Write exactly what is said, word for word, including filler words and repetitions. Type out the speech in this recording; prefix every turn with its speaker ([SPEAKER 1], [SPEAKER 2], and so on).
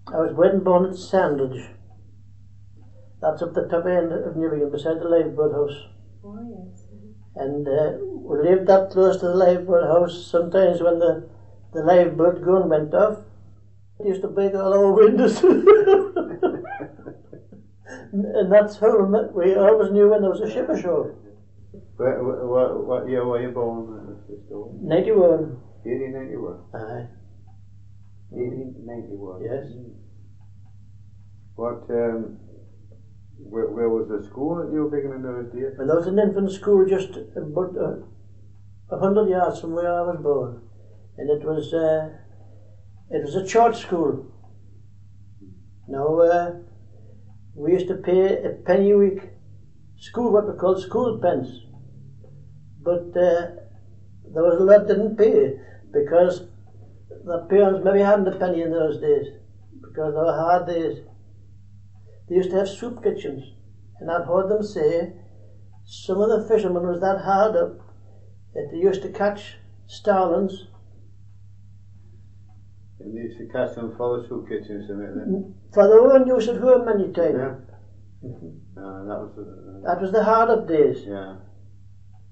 [SPEAKER 1] I was wed and born at Sandridge. That's up the top end of Newbiggin, beside the lifeboat house.
[SPEAKER 2] Oh, yes.
[SPEAKER 1] And uh, we lived that close to the lifeboat house. Sometimes when the, the lifeboat gun went off, it used to break all our windows. And that's how we always knew when there was a ship ashore.
[SPEAKER 3] What, what, what year were you born?
[SPEAKER 1] ninety-one.
[SPEAKER 3] eighteen ninety-one?
[SPEAKER 1] Aye.
[SPEAKER 3] eighteen ninety-one?
[SPEAKER 1] Yes.
[SPEAKER 3] What, um, where, where was the school that you were big in those days?
[SPEAKER 1] And there was an infant school just about a uh, hundred yards from where I was born. And it was, uh, it was a church school. Now, uh, we used to pay a penny a week, school, what we called school pence. But uh, there was a lot didn't pay because the parents maybe hadn't a penny in those days because they were hard days. They used to have soup kitchens, and I've heard them say some of the fishermen was that hard up that they used to catch starlings.
[SPEAKER 3] And they used to catch them for the soup kitchens and everything?
[SPEAKER 1] For their own use at home many times.
[SPEAKER 3] Yeah. Mm-hmm. uh, that was the, uh,
[SPEAKER 1] that was the hard up days.
[SPEAKER 3] Yeah.